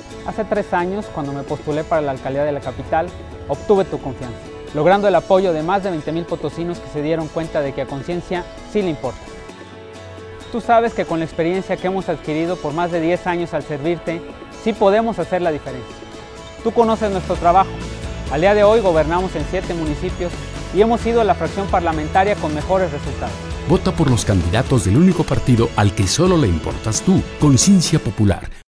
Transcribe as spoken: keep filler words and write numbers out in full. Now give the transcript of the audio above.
Hace tres años, cuando me postulé para la alcaldía de la capital, obtuve tu confianza, logrando el apoyo de más de veinte mil potosinos que se dieron cuenta de que a Conciencia sí le importa. Tú sabes que con la experiencia que hemos adquirido por más de diez años al servirte, sí podemos hacer la diferencia. Tú conoces nuestro trabajo. Al día de hoy gobernamos en siete municipios y hemos sido la fracción parlamentaria con mejores resultados. Vota por los candidatos del único partido al que solo le importas tú, Conciencia Popular.